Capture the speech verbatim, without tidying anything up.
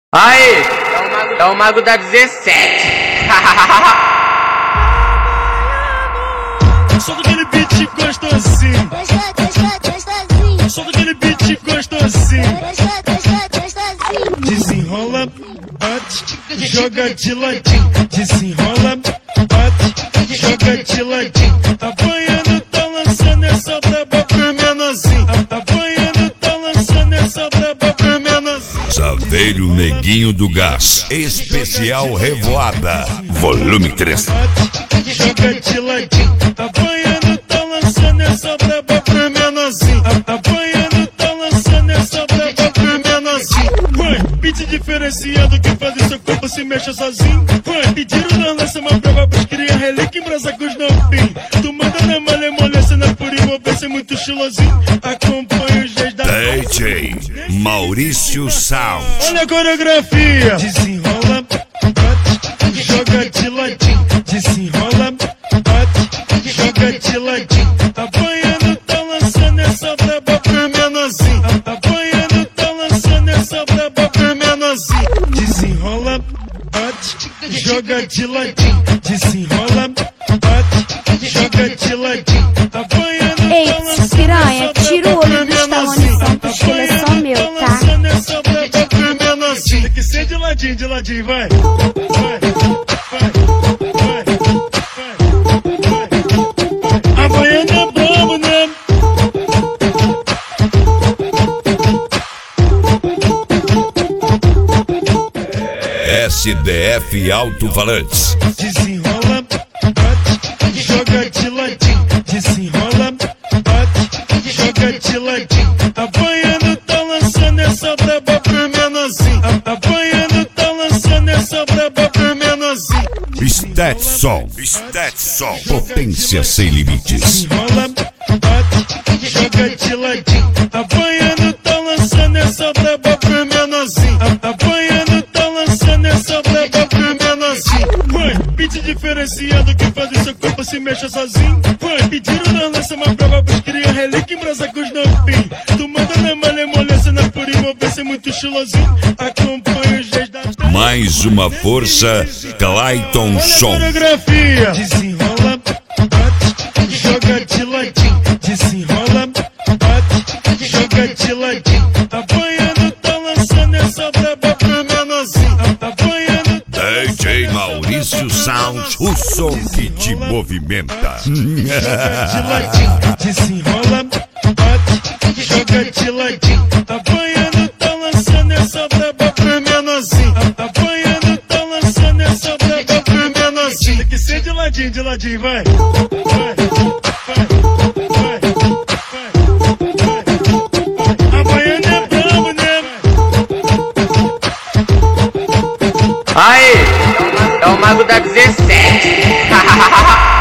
Aí, é o mago da dezessete. Só daquele beat gostosinho. Só daquele beat gostosinho. Desenrola, bate, joga de ladinho. Desenrola, bate, joga de ladinho. Tá banhando, tá lançando essa braba pro menorzinho. Tá banhando, tá lançando essa braba pro menorzinho. Saveiro Neguinho do Gás, especial Revoada, volume três. Bate, joga de ladinho. Tá banhando, tá lançando essa braba pro menorzinho. Tá banhando, tá lançando essa braba pro menorzinho. Mãe, beat diferenciado que faz o seu corpo se mexa sozinho. Mãe, pediram na lança uma prova pros cria relíquia em brasa com os novinhos. Tu manda na malha, molha, cena por envolvência, muito estilosinho. Acompanha os dias da D J Maurício Sound. Olha a coreografia. Desenrola, bate, joga de ladinho. Desenrola, bate, joga de ladinho. Tá banhando, tá lançando essa braba pro menorzinho. Tá banhando, tá lançando essa braba pro menorzinho. Desenrola, bate, joga de ladinho. Desenrola, bate, joga de ladinho. Tá banhando, Ei, tá lançando piranha, essa tira o braba olho pro do Stallone menorzinho. Santos, que ele é só meu, Tá tá? lançando essa braba pro menorzinho. Tem que ser de ladinho, de ladinho, vai. Vai, vai, vai, vai, vai. A baiana é brabo, né? S D F Alto-Falantes. Desenrola, bate, joga de ladinho. Desenrola, bate, joga de ladinho. Tá banhando, tá lançando essa braba pro menorzinho. Tá banhando, tá lançando essa braba pro menorzinho. Stetson, Stetson, potência sem limites. Desenrola, bate, joga de ladinho. Tá banhando, tá lançando essa braba pro menorzinho. Tá banhando, tá lançando essa braba pro menorzinho. Mãe, beat diferenciado que faz o seu corpo se mexa sozinho. Mãe, pediram na lança uma prova pros cria relíquia em brasa com os novinhos. Tu manda na malha, molha, cena por envolvência, muito estilosinho. Acompanha os dias da Mais uma força, Clayton Som. coreografia. Desenrola, bate, joga de ladinho. Desenrola, bate, joga de ladinho. Tá banhando, tá lançando essa braba pro menorzinho. Tá banhando, tá D J Maurício Sound, o som que te movimenta. de ladinho. Desenrola, bate, joga de ladinho. Tá banhando, tá lançando essa braba pro menorzinho. Tá banhando, tá lançando essa braba pro menorzinho. Tem que ser de ladinho, de ladinho, vai. Vai, vai, vai, vai, vai. A baiana é brabo, né? Aí, é o mago da dezessete.